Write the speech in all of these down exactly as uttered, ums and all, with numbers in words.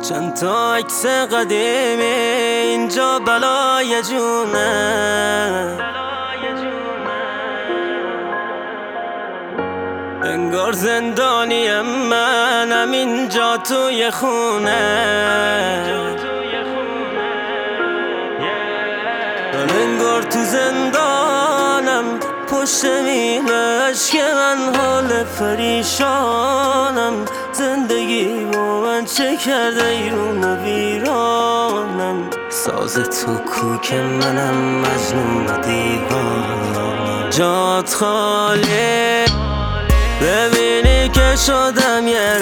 چند تا عکس قدیمی اینجا بلای جونه، انگار زندانیم منم اینجا توی خونه، انگار تو زندانم پشت میلش که من حال پریشانم، زندگی با من چه کرده ایرون و ویرانم، ساز تو کوک منم مجنون و دیوانم، جات خالی ببینی که شدم یه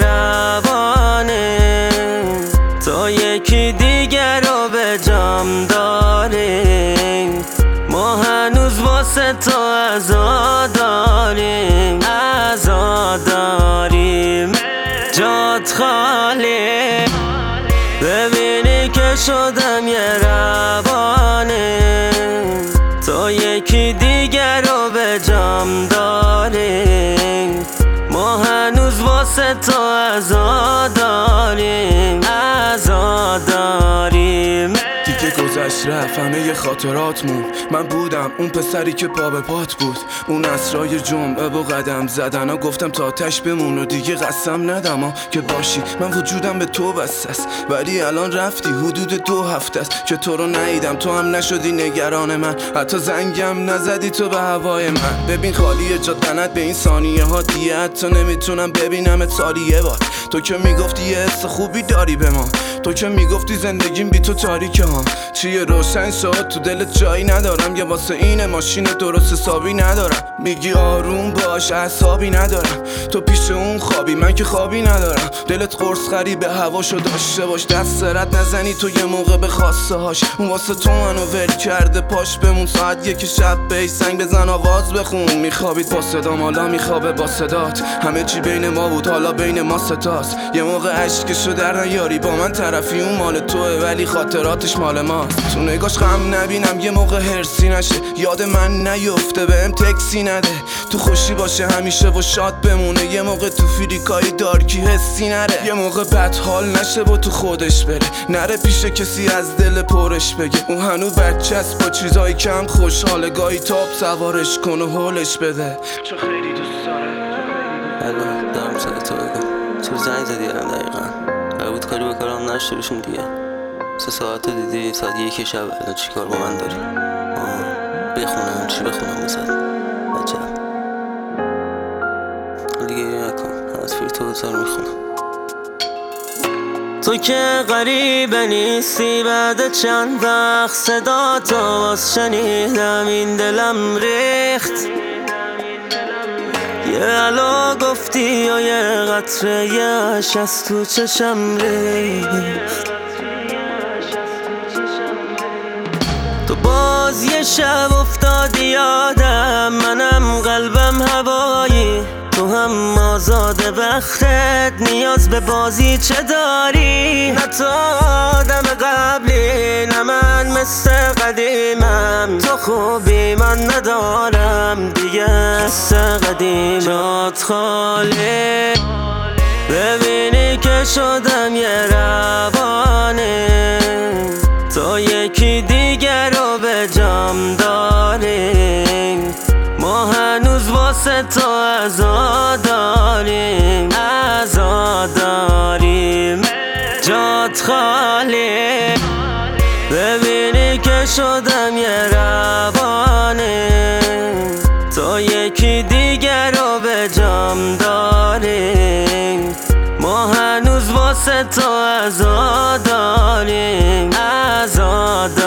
روانه، تا یکی دیگر رو به جام داریم، ما هنوز واسه تو عزا داریم، عزا داریم، جات خالی ببینی که شدم یه روانه، تا یکی دیگر رو به جام داریم، ما هنوز واسه تو عزا داریم، عزا داریم. دیگه گذشت رفت همه ی خاطرات مون، من بودم اون پسری که پا به پات بود، اون اسرای جمعه و قدم زدن ها، گفتم تا آتش بمون و دیگه قسم ندم ها که باشی، من وجودم به تو بس است، ولی الان رفتی حدود دو هفته است که تو رو ندیدم، تو هم نشدی نگران من، حتی زنگم نزدی تو به هوای من، ببین خالیه جا تنت به این ثانیه ها، دیگه حتی نمیتونم ببینم سالی یه بار، تو که میگفتی یه حس خوبی داری به ما، تو که میگفتی زندگیم بی تو تاریکه ها، چیه روشن شد تو دلت جایی ندارم، یه واسه این ماشین درست حسابی ندارم، میگی آروم باش اعصابی ندارم، تو پیش اون خوابی من که خوابی ندارم، دلت قرص خری به هواشو داشته باش، دست سرت نزنی تو یه موقع به خواسته هاش، اون واسه تو منو ول کرده پاش بمون، ساعت یکی شب بهش سنگ بزن آواز بخون، میخوابید با صدام حالا میخوابه با صدات، همه چی بین ما بود حالا بین ما ستاست، یه موقع عشقشو در نیاری با من طرفی، اون مال توه ولی خاطراتش مال ماست، تو نگاش غم نبینم یه موقع هرسی نشه، یاد من نیفته بهم تکسی نده، تو خوشی باشه همیشه و شاد بمونه، یه موقع تو فریکای دارکی حسی نره، یه موقع بد حال نشه و تو خودش بره، نره پیش کسی از دل پرش بگه، اون هنو بچه است با چیزای کم خوشحاله، گاهی تاپ سوارش کن و حالش بده، چه خیلی دوست داره. الان دارم صدا تو بگم، تو زنگ زدی الان دقیقا قرار بود کاری به کارم نشته بشیم دیگه، سه ساعت دیدی ساعت یک شب، الان چی کار با من داری؟ بخونم چی بخونم بسد عجب دیگه نکن، از فیل تو بزار میخونم، تو که غریبه نیستی بعد چند وقت صدا تو باز شنیدم، این دلم ریخت، یه علا گفتی و یه قطره یه عشق از تو چشم ریخت، تو باز یه شب افتادی یادم، منم قلبم هوایی، تو هم آزاده وقتت نیاز به بازی چه داری، نه تو آدم قبلی نه من مثل قدیمم، تو خوبی من ندارم دیگه مثل قدیم، جات خالی ببینی که شدم یه روانه، تا یکی دیگر رو به جام داریم، ما هنوز واسه تو عزا داریم، عزا داریم، جات خالی ببینی که شدم یه روانه، تا یکی دیگر رو به جام داریم، ما هنوز واسه تو عزا داریم، عزا داریم.